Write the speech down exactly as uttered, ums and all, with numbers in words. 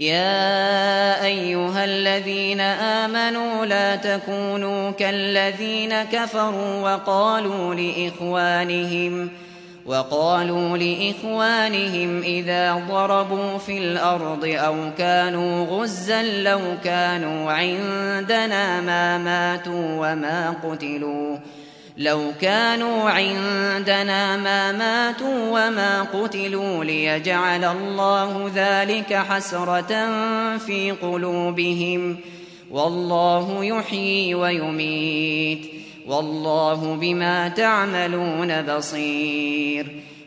يا أيها الذين آمنوا لا تكونوا كالذين كفروا وقالوا لإخوانهم وقالوا لإخوانهم إذا ضربوا في الأرض أو كانوا غزا لو كانوا عندنا ما ماتوا وما قتلوا لو كانوا عندنا ما ماتوا وما قتلوا ليجعل الله ذلك حسرة في قلوبهم والله يحيي ويميت والله بما تعملون بصير